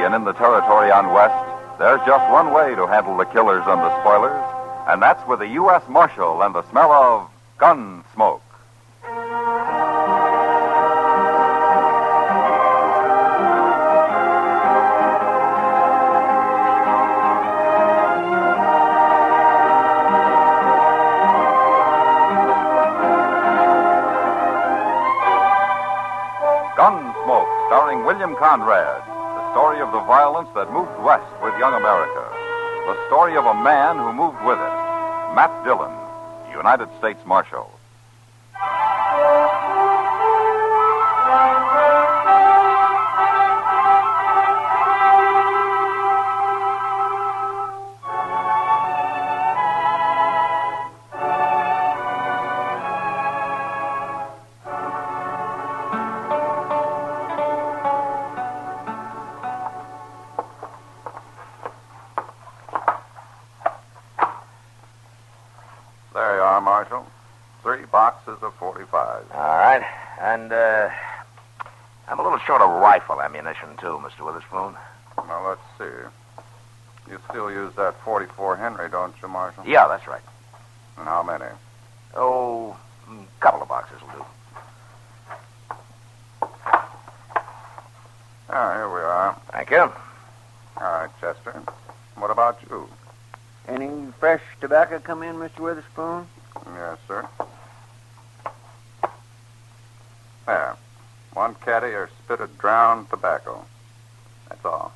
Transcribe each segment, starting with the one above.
and in the territory on West, there's just one way to handle the killers and the spoilers, and that's with a U.S. Marshal and the smell of gun smoke. Gunsmoke, starring William Conrad. The story of the violence that moved west with young America. The story of a man who moved with it. Matt Dillon, United States Marshal. There you are, Marshal. 3 boxes of 45. All right. And, I'm a little short of rifle ammunition, too, Mr. Witherspoon. Now, let's see. You still use that 44 Henry, don't you, Marshal? Yeah, that's right. And how many? Oh, a couple of boxes will do. Ah, here we are. Thank you. All right, Chester. What about you? Any fresh tobacco come in, Mr. Witherspoon? Yes, sir. There. 1 caddy or spit of drowned tobacco. That's all.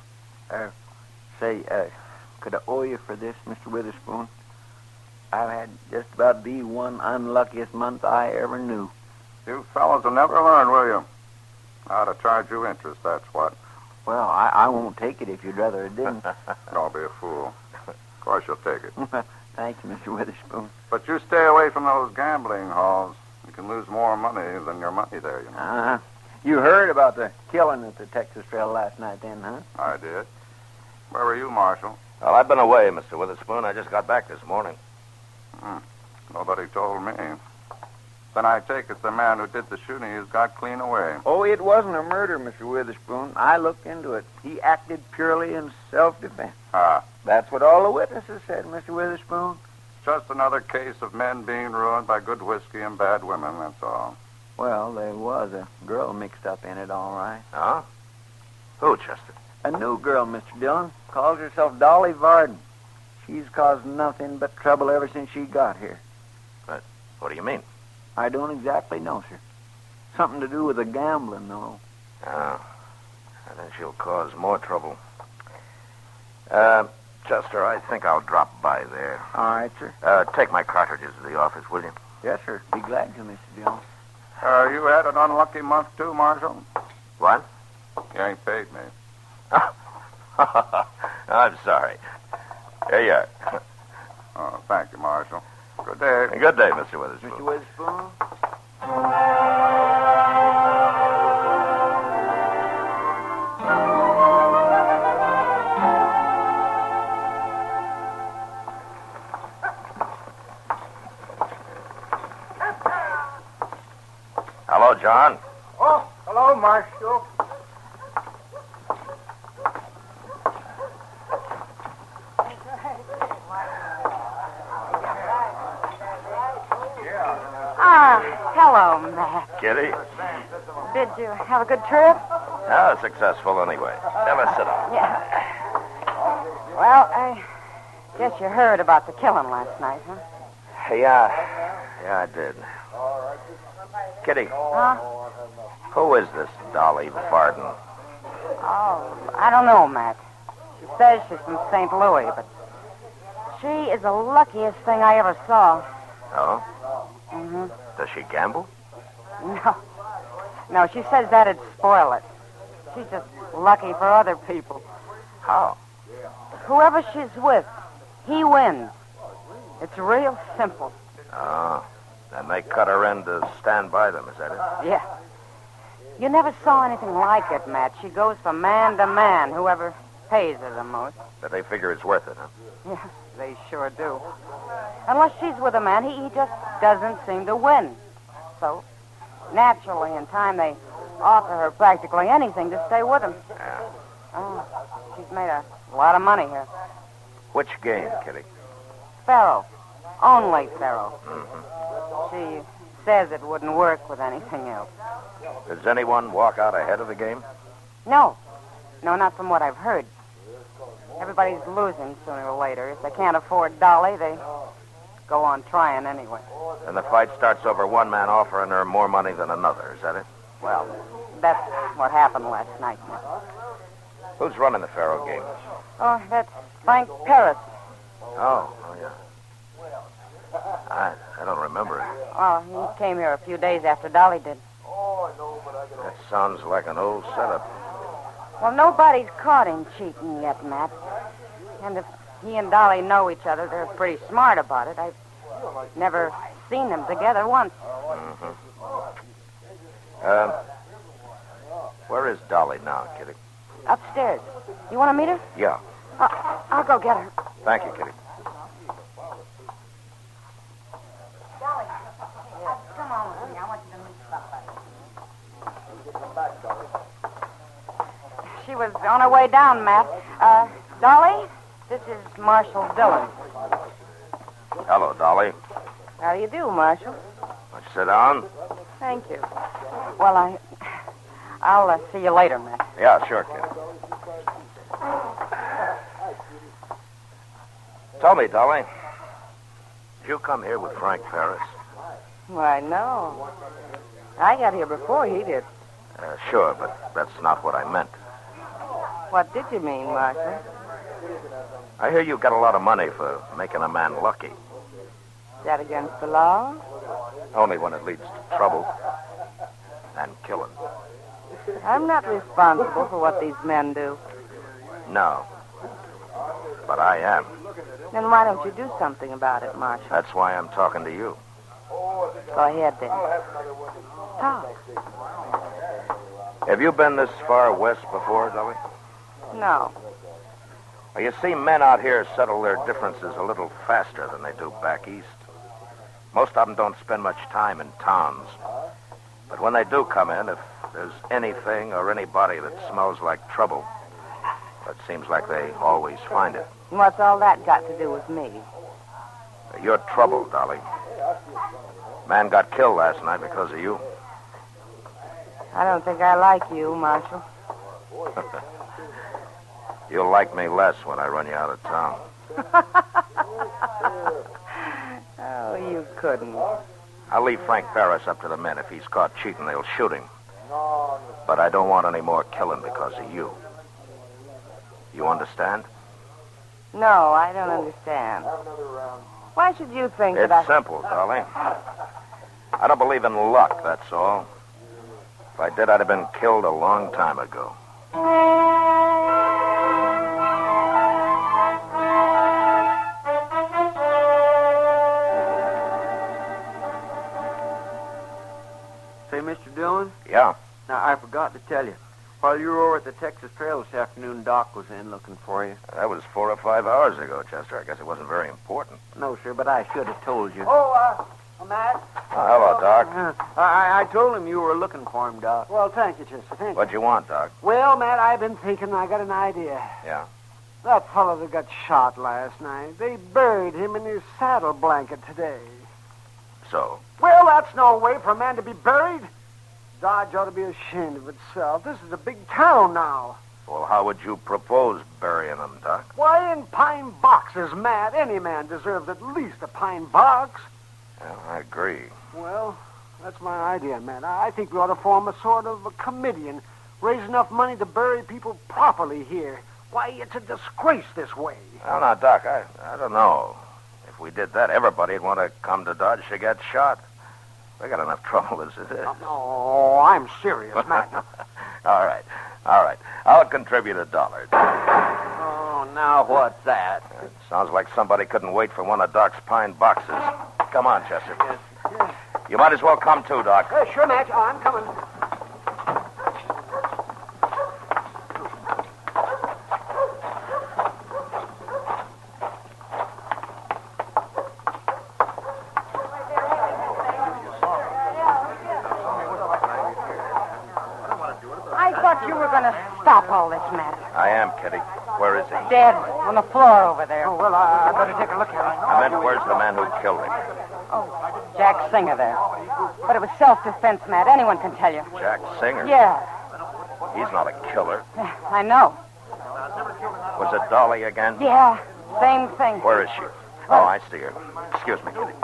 Could I owe you for this, Mr. Witherspoon? I've had just about the one unluckiest month I ever knew. You fellows will never learn, will you? I ought to charge you interest, that's what. Well, I won't take it if you'd rather it didn't. Don't be a fool. Of course you'll take it. Thank you, Mr. Witherspoon. But you stay away from those gambling halls. You can lose more money than your money there, you know. You heard about the killing at the Texas Trail last night then, huh? I did. Where were you, Marshal? Well, I've been away, Mr. Witherspoon. I just got back this morning. Nobody told me. Then I take it the man who did the shooting has got clean away. Oh, it wasn't a murder, Mr. Witherspoon. I looked into it. He acted purely in self-defense. That's what all the witnesses said, Mr. Witherspoon. Just another case of men being ruined by good whiskey and bad women, that's all. Well, there was a girl mixed up in it, all right. Huh? Who, Chester? A new girl, Mr. Dillon. Calls herself Dolly Varden. She's caused nothing but trouble ever since she got here. But what do you mean? I don't exactly know, sir. Something to do with the gambling, though. Oh. I think she'll cause more trouble. Chester, I think I'll drop by there. All right, sir. Take my cartridges to the office, will you? Yes, sir. Be glad to, Mr. Dillon. You had an unlucky month, too, Marshal? What? You ain't paid me. I'm sorry. Here you are. Oh, thank you, Marshal. Good day. Good day, Mr. Witherspoon. Mr. Witherspoon? Hello, John. Oh, hello, Marshal. Hello, Matt. Kitty? Did you have a good trip? Successful anyway. Have a sit down. Yeah. Well, I guess you heard about the killing last night, huh? Yeah, I did. Kitty, Huh? who is this Dolly Varden? Oh, I don't know, Matt. She says she's from St. Louis, but she is the luckiest thing I ever saw. Oh? Mm-hmm. Does she gamble? No, she says that'd spoil it. She's just lucky for other people. How? Whoever she's with, he wins. It's real simple. Oh. Then they cut her in to stand by them, is that it? Yeah. You never saw anything like it, Matt. She goes from man to man, whoever pays her the most. But they figure it's worth it, huh? Yeah, they sure do. Unless she's with a man, he just doesn't seem to win. So, naturally, in time, they offer her practically anything to stay with him. Yeah. Oh, she's made a lot of money here. Which game, Kitty? Faro. Only Faro. Mm-hmm. She says it wouldn't work with anything else. Does anyone walk out ahead of the game? No. No, not from what I've heard. Everybody's losing sooner or later. If they can't afford Dolly, they go on trying anyway. And the fight starts over one man offering her more money than another, is that it? Well, that's what happened last night. Who's running the Faro game? Oh, that's Frank Paris. Oh, yeah. I don't remember it. Oh, he came here a few days after Dolly did. That sounds like an old setup. Well, nobody's caught him cheating yet, Matt. And if he and Dolly know each other, they're pretty smart about it. I've never seen them together once. Mm-hmm. Where is Dolly now, Kitty? Upstairs. You want to meet her? Yeah. I'll go get her. Thank you, Kitty. Dolly, come on with me. I want you to meet somebody. She was on her way down, Matt. Dolly, this is Marshall Dillon. Hello, Dolly. How do you do, Marshall? Why, sit down. Thank you. Well, I'll see you later, Matt. Yeah, sure, Kitty. Tell me, Dolly, did you come here with Frank Paris? Why, no. I got here before he did. Sure, but that's not what I meant. What did you mean, Marshall? I hear you got a lot of money for making a man lucky. Is that against the law? Only when it leads to trouble and killing. I'm not responsible for what these men do. No. But I am. Then why don't you do something about it, Marshall? That's why I'm talking to you. Go ahead, then. Talk. Have you been this far west before, Dolly? No. Well, you see, men out here settle their differences a little faster than they do back east. Most of them don't spend much time in towns. But when they do come in, if there's anything or anybody that smells like trouble, it seems like they always find it. What's all that got to do with me? You're trouble, Dolly. Man got killed last night because of you. I don't think I like you, Marshall. You'll like me less when I run you out of town. Oh, you couldn't. I'll leave Frank Paris up to the men. If he's caught cheating, they'll shoot him. But I don't want any more killing because of you. You understand? No, I don't understand. Why should you think that It's simple, Dolly. I don't believe in luck, that's all. If I did, I'd have been killed a long time ago. Say, Mr. Dillon? Yeah? Now, I forgot to tell you. While you were over at the Texas Trail this afternoon, Doc was in looking for you. That was 4 or 5 hours ago, Chester. I guess it wasn't very important. No, sir, but I should have told you. Matt? Oh, hello, Doc. I told him you were looking for him, Doc. Well, thank you, Chester. Thank you. What'd you want, Doc? Well, Matt, I've been thinking. I got an idea. Yeah? That fellow that got shot last night, they buried him in his saddle blanket today. So? Well, that's no way for a man to be buried. Dodge ought to be ashamed of itself. This is a big town now. Well, how would you propose burying him, Doc? Why, in pine boxes, Matt. Any man deserves at least a pine box. Well, I agree. Well, that's my idea, Matt. I think we ought to form a sort of a committee and raise enough money to bury people properly here. Why, it's a disgrace this way. Well, now, Doc, I don't know. If we did that, everybody'd want to come to Dodge to get shot. We got enough trouble as it is. Oh, I'm serious, Matt. All right. I'll contribute $1. Oh, now what's that? It sounds like somebody couldn't wait for one of Doc's pine boxes. Come on, Chester. Yes. You might as well come too, Doc. Sure, Matt. I'm coming. I thought you were going to stop all this, Matt. I am, Kitty. dead on the floor over there. Oh, well, I better take a look at him. I meant, where's the man who killed him? Oh, Jack Singer there. But it was self-defense, Matt. Anyone can tell you. Jack Singer? Yeah, He's not a killer. I know. Was it Dolly again? Yeah, same thing. Where is she? Oh, I see her. Excuse me, Kitty.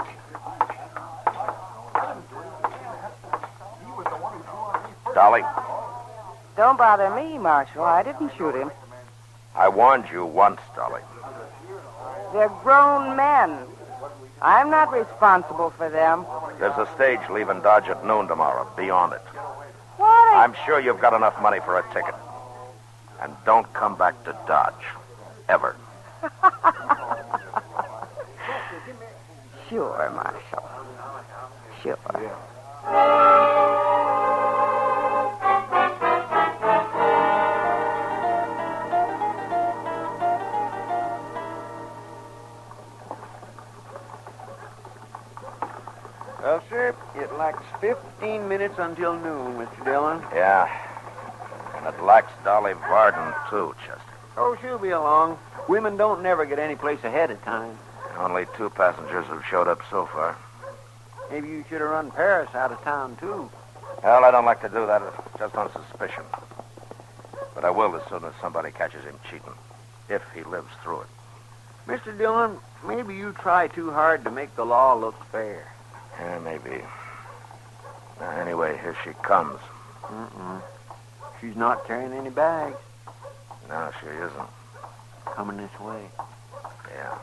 Dolly, Don't bother me, Marshal. I didn't shoot him. I warned you once, Dolly. They're grown men. I'm not responsible for them. There's a stage leaving Dodge at noon tomorrow. Be on it. What? I'm sure you've got enough money for a ticket. And don't come back to Dodge. Ever. Sure, Marshal. Sure. Well, sir, it lacks 15 minutes until noon, Mr. Dillon. Yeah. And it lacks Dolly Varden, too, Chester. Oh, she'll be along. Women don't never get any place ahead of time. Only 2 passengers have showed up so far. Maybe you should have run Paris out of town, too. Well, I don't like to do that, just on suspicion. But I will as soon as somebody catches him cheating, if he lives through it. Mr. Dillon, maybe you try too hard to make the law look fair. Yeah, maybe. Anyway, here she comes. She's not carrying any bags. No, she isn't. Coming this way. Yeah.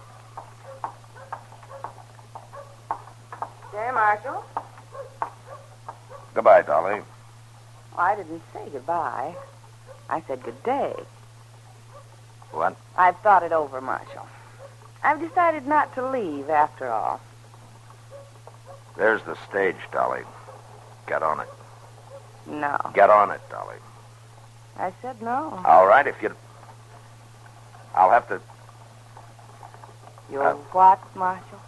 There, Marshal. Goodbye, Dolly. I didn't say goodbye. I said good day. What? I've thought it over, Marshal. I've decided not to leave after all. There's the stage, Dolly. Get on it. No. Get on it, Dolly. I said no. All right, if you... I'll have to... You're what, Marshal?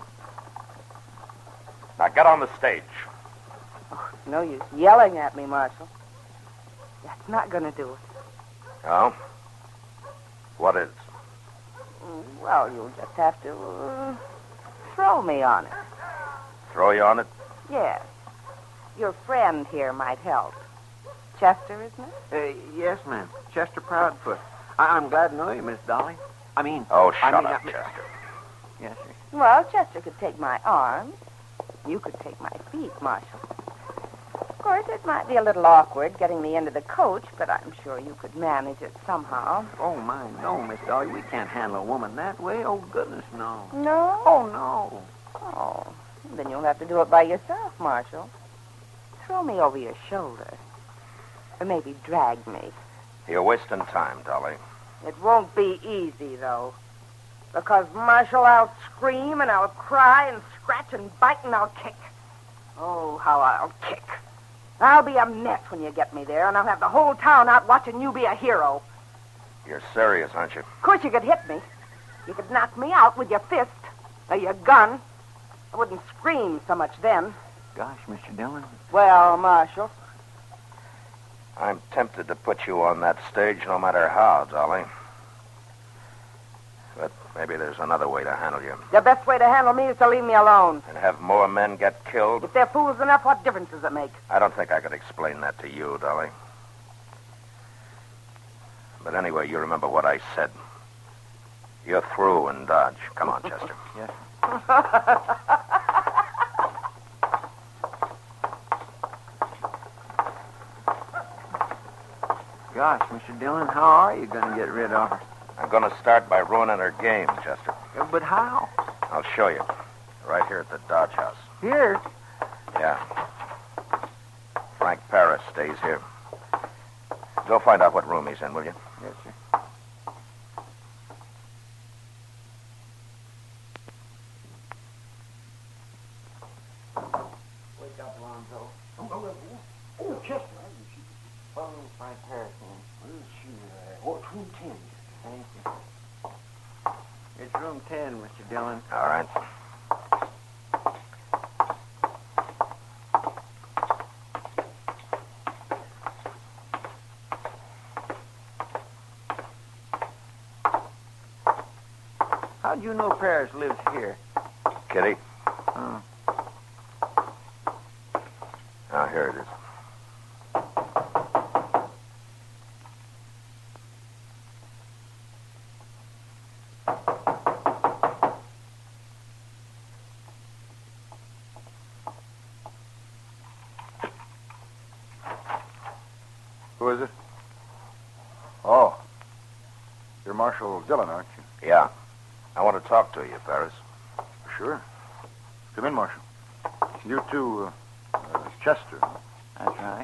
Now, get on the stage. Oh, no use yelling at me, Marshal. That's not going to do it. Oh? What is? Well, you'll just have to throw me on it. Throw you on it? Yes. Your friend here might help. Chester, isn't it? Yes, ma'am. Chester Proudfoot. I'm glad to know you, Miss Dolly. Oh, shut up, Chester. Yes, sir. Well, Chester could take my arms. You could take my feet, Marshal. Of course, it might be a little awkward getting me into the coach, but I'm sure you could manage it somehow. Oh, my, no, Miss Dolly. We can't handle a woman that way. Oh, goodness, no. No? Oh, no. Oh, then you'll have to do it by yourself, Marshal. Throw me over your shoulder. Or maybe drag me. You're wasting time, Dolly. It won't be easy, though. Because, Marshal, I'll scream and I'll cry and scratch and bite and I'll kick. Oh, how I'll kick. I'll be a mess when you get me there, and I'll have the whole town out watching you be a hero. You're serious, aren't you? Of course you could hit me. You could knock me out with your fist or your gun. I wouldn't scream so much then. Gosh, Mr. Dillon. Well, Marshal. I'm tempted to put you on that stage no matter how, Dolly. But maybe there's another way to handle you. The best way to handle me is to leave me alone. And have more men get killed? If they're fools enough, what difference does it make? I don't think I could explain that to you, Dolly. But anyway, you remember what I said. You're through in Dodge. Come on, Chester. Yes. Gosh, Mr. Dillon, how are you going to get rid of her? I'm going to start by ruining her game, Chester. But how? I'll show you. Right here at the Dodge House. Here? Yeah. Frank Paris stays here. Go find out what room he's in, will you? Yes, sir. Wake up, Lonzo. Oh, Chester. Phone Frank Paris in. What's room 10? Thank you. It's room 10, Mr. Dillon. All right. How'd you know Paris lives here? Kitty. Oh. Now, here it is. Who is it? Oh. You're Marshal Dillon, aren't you? Yeah. I want to talk to you, Paris. Sure. Come in, Marshal. You two, Chester. That's right.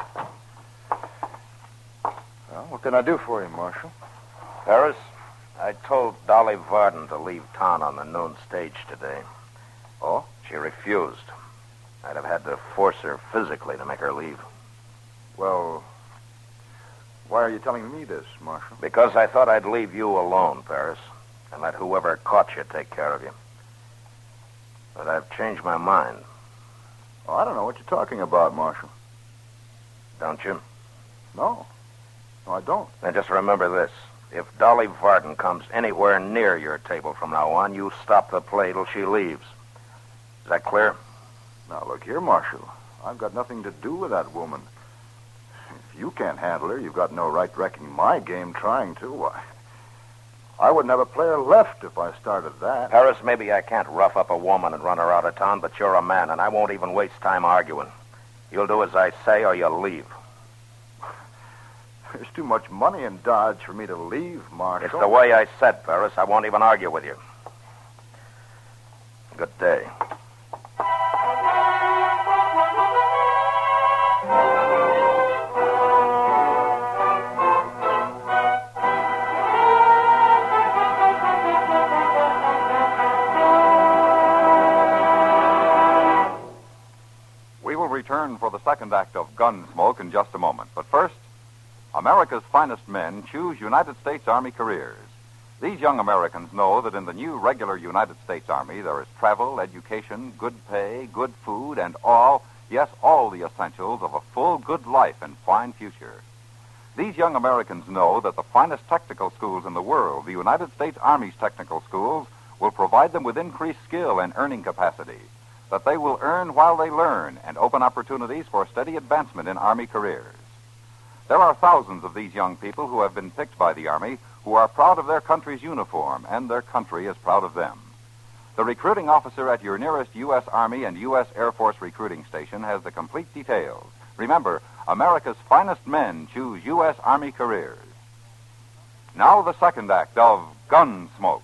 Well, what can I do for you, Marshal? Paris, I told Dolly Varden to leave town on the noon stage today. Oh? She refused. I'd have had to force her physically to make her leave. Well, why are you telling me this, Marshal? Because I thought I'd leave you alone, Paris, and let whoever caught you take care of you. But I've changed my mind. Oh, I don't know what you're talking about, Marshal. Don't you? No. No, I don't. Then just remember this. If Dolly Varden comes anywhere near your table from now on, you stop the play till she leaves. Is that clear? Now, look here, Marshal. I've got nothing to do with that woman. If you can't handle her, you've got no right wrecking my game trying to. Why, I wouldn't have a player left if I started that. Paris, maybe I can't rough up a woman and run her out of town, but you're a man, and I won't even waste time arguing. You'll do as I say, or you'll leave. There's too much money in Dodge for me to leave, Marshal. It's the way I said, Paris. I won't even argue with you. Good day. Return for the second act of Gunsmoke in just a moment. But first, America's finest men choose United States Army careers. These young Americans know that in the new regular United States Army there is travel, education, good pay, good food, and all the essentials of a full, good life and fine future. These young Americans know that the finest technical schools in the world, the United States Army's technical schools, will provide them with increased skill and earning capacity, that they will earn while they learn and open opportunities for steady advancement in Army careers. There are thousands of these young people who have been picked by the Army who are proud of their country's uniform, and their country is proud of them. The recruiting officer at your nearest U.S. Army and U.S. Air Force recruiting station has the complete details. Remember, America's finest men choose U.S. Army careers. Now the second act of Gunsmoke.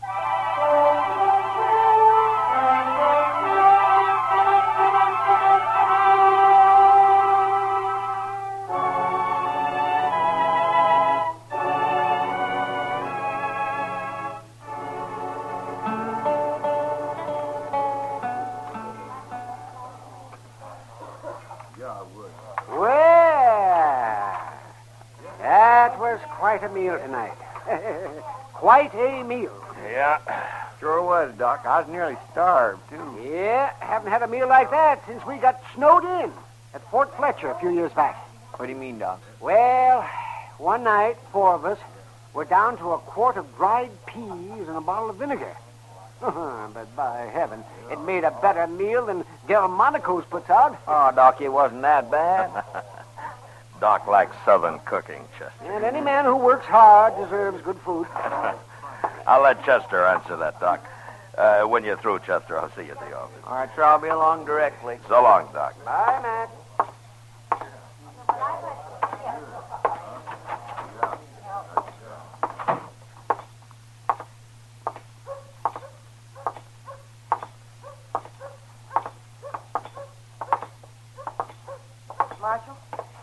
Quite a meal tonight. Quite a meal. Yeah. Sure was, Doc. I was nearly starved, too. Yeah, haven't had a meal like that since we got snowed in at Fort Fletcher a few years back. What do you mean, Doc? Well, one night, 4 of us were down to a quart of dried peas and a bottle of vinegar. But by heaven, it made a better meal than Delmonico's puts out. Oh, Doc, it wasn't that bad. Doc likes Southern cooking, Chester. And any man who works hard deserves good food. I'll let Chester answer that, Doc. When you're through, Chester, I'll see you at the office. All right, sir, I'll be along directly. So long, Doc. Bye, Matt. Marshal?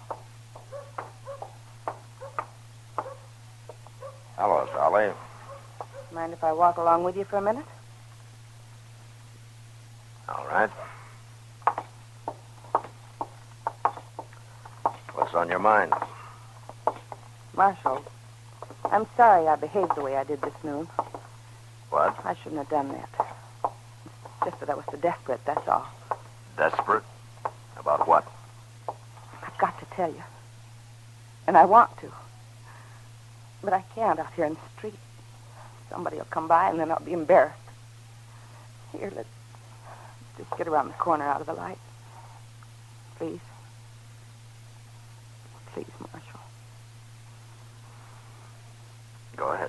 Hello, Dolly. Mind if I walk along with you for a minute? All right. What's on your mind? Marshal, I'm sorry I behaved the way I did this noon. What? I shouldn't have done that. It's just that I was so desperate, that's all. Desperate? About what? I've got to tell you. And I want to. But I can't out here in the street. Somebody will come by, and then I'll be embarrassed. Here, let's just get around the corner out of the light. Please. Please, Marshal. Go ahead.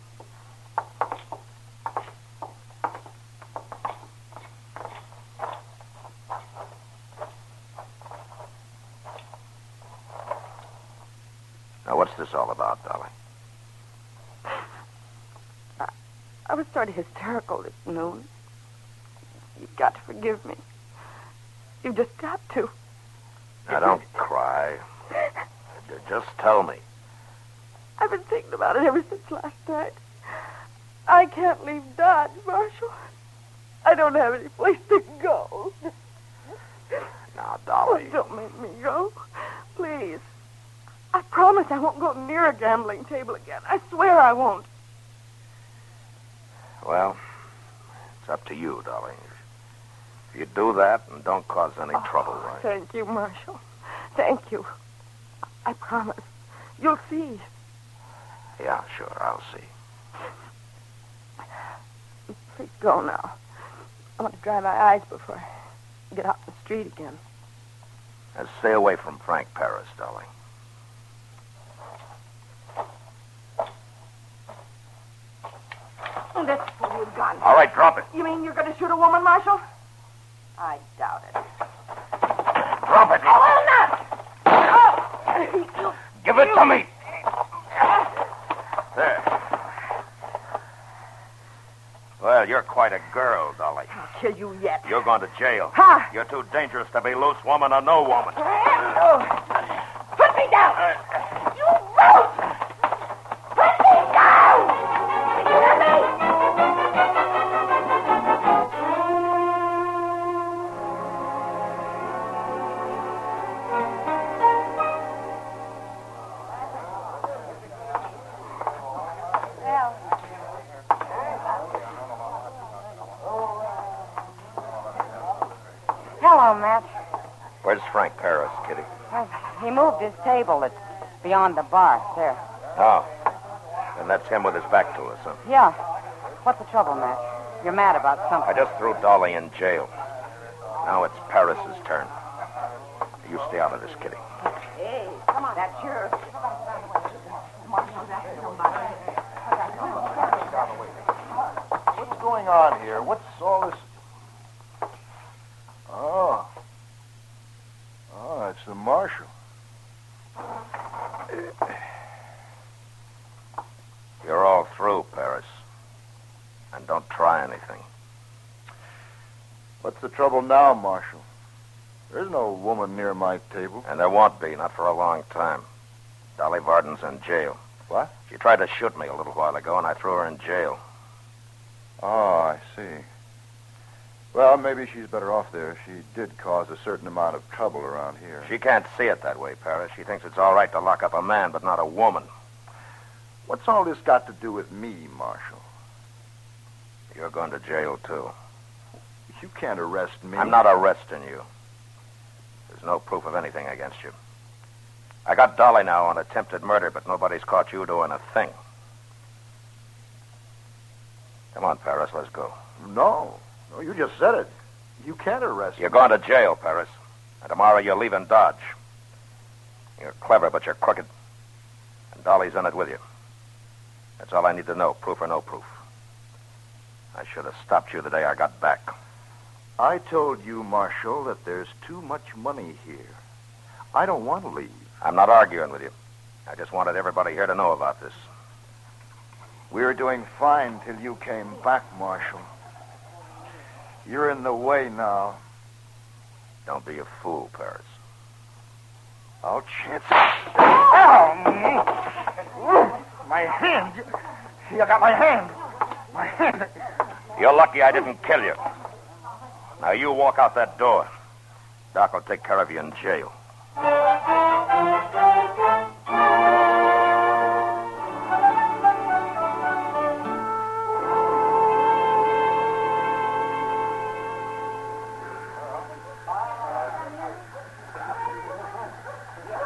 Now, what's this all about, Dolly? I was sort of hysterical this noon. You've got to forgive me. You've just got to. Now, don't cry. Just tell me. I've been thinking about it ever since last night. I can't leave Dodge, Marshal. I don't have any place to go. Now, Dolly. Oh, don't make me go. Please. I promise I won't go near a gambling table again. I swear I won't. Well, it's up to you, Dolly. If you do that and don't cause any trouble, right? Thank you, Marshal. Thank you. I promise. You'll see. Yeah, sure, I'll see. Please go now. I want to dry my eyes before I get out in the street again. And stay away from Frank Paris, Dolly. Oh, that's for you, gun. All right, drop it. You mean you're going to shoot a woman, Marshal? I doubt it. Drop it. I will not. Oh. Give it to me. There. Well, you're quite a girl, Dolly. I'll kill you yet. You're going to jail. Ha! You're too dangerous to be loose, woman or no woman. Oh. Put me down. You brute! Put me down! You hear me? Hello, Matt. Where's Frank Paris, Kitty? Well, he moved his table. It's beyond the bar. There. Oh. And that's him with his back to us, huh? Yeah. What's the trouble, Matt? You're mad about I something. just threw Dolly in jail. Now it's Paris's turn. You stay out of this, Kitty. Hey, come on. That's yours. What's going on here? What's all this? Oh, it's the marshal. You're all through, Paris. And don't try anything. What's the trouble now, Marshal? There's no woman near my table. And there won't be, not for a long time. Dolly Varden's in jail. What? She tried to shoot me a little while ago, and I threw her in jail. Oh, I see. Well, maybe she's better off there. She did cause a certain amount of trouble around here. She can't see it that way, Paris. She thinks it's all right to lock up a man, but not a woman. What's all this got to do with me, Marshal? You're going to jail, too. You can't arrest me. I'm not arresting you. There's no proof of anything against you. I got Dolly now on attempted murder, but nobody's caught you doing a thing. Come on, Paris, let's go. No, you just said it. You can't arrest me. You're going to jail, Paris. And tomorrow you're leaving Dodge. You're clever, but you're crooked. And Dolly's in it with you. That's all I need to know, proof or no proof. I should have stopped you the day I got back. I told you, Marshal, that there's too much money here. I don't want to leave. I'm not arguing with you. I just wanted everybody here to know about this. We were doing fine till you came back, Marshal. You're in the way now. Don't be a fool, Paris. I'll chance it. Ow! My hand. You got my hand. My hand. You're lucky I didn't kill you. Now you walk out that door. Doc will take care of you in jail.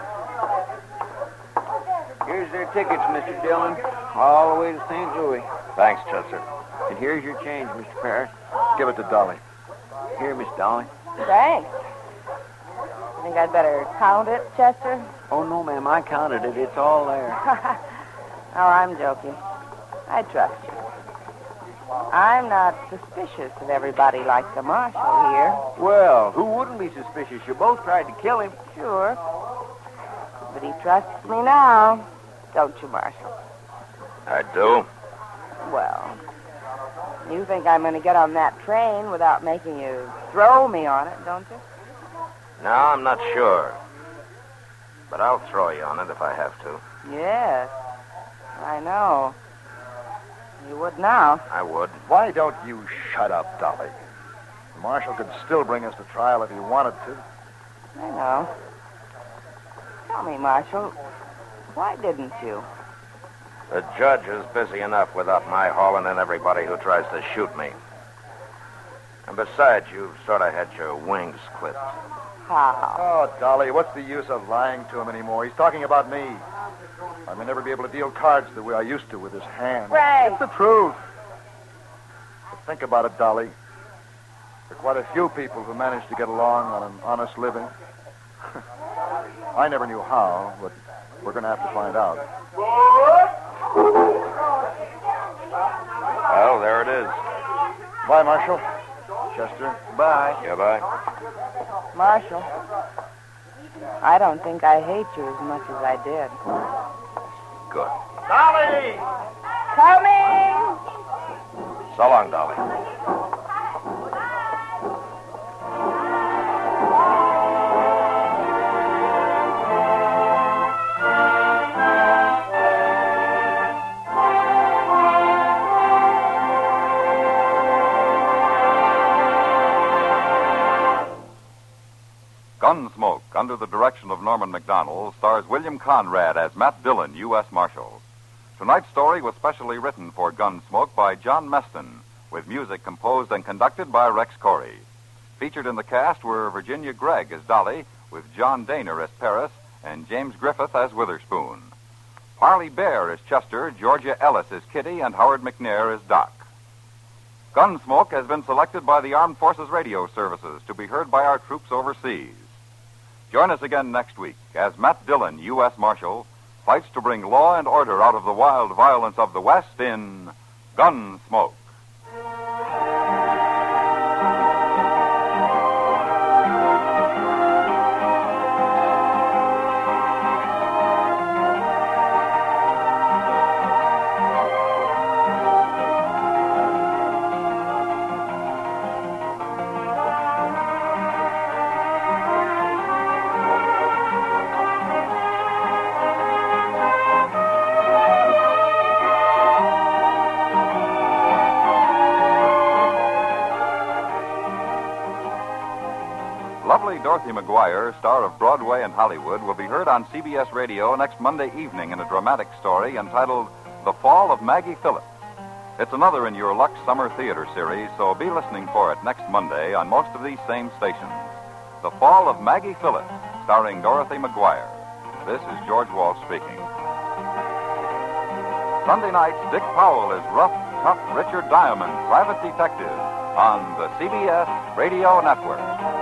Here's their tickets, Mr. Dillon. All the way to St. Louis. Thanks, Chester. And here's your change, Mr. Parrish. Give it to Dolly. Here, Miss Dolly. Thanks. You think I'd better count it, Chester? Oh, no, ma'am. I counted it. It's all there. Oh, I'm joking. I trust you. I'm not suspicious of everybody like the marshal here. Well, who wouldn't be suspicious? You both tried to kill him. Sure. But he trusts me now. Don't you, Marshal? I do. Well, you think I'm going to get on that train without making you throw me on it, don't you? No, I'm not sure. But I'll throw you on it if I have to. Yes. I know. You would now. I would. Why don't you shut up, Dolly? The marshal could still bring us to trial if he wanted to. I know. Tell me, Marshal, why didn't you? The judge is busy enough without my hauling in everybody who tries to shoot me. And besides, you've sort of had your wings clipped. How? Oh, Dolly, what's the use of lying to him anymore? He's talking about me. I may never be able to deal cards the way I used to with his hand. Ray! It's the truth. But think about it, Dolly. There are quite a few people who manage to get along on an honest living. I never knew how, but we're going to have to find out. Well, there it is. Bye, Marshal. Chester. Bye. Yeah, bye. Marshal, I don't think I hate you as much as I did. Good. Dolly! Coming! So long, Dolly. Gunsmoke, under the direction of Norman Macdonald, stars William Conrad as Matt Dillon, U.S. Marshal. Tonight's story was specially written for Gunsmoke by John Meston, with music composed and conducted by Rex Corey. Featured in the cast were Virginia Gregg as Dolly, with John Daner as Paris, and James Griffith as Witherspoon. Parley Bear as Chester, Georgia Ellis as Kitty, and Howard McNair as Doc. Gunsmoke has been selected by the Armed Forces Radio Services to be heard by our troops overseas. Join us again next week as Matt Dillon, U.S. Marshal, fights to bring law and order out of the wild violence of the West in Gunsmoke. Lovely Dorothy McGuire, star of Broadway and Hollywood, will be heard on CBS Radio next Monday evening in a dramatic story entitled The Fall of Maggie Phillips. It's another in your Lux Summer Theater series, so be listening for it next Monday on most of these same stations. The Fall of Maggie Phillips, starring Dorothy McGuire. This is George Walsh speaking. Sunday nights, Dick Powell is rough, tough Richard Diamond, private detective, on the CBS Radio Network.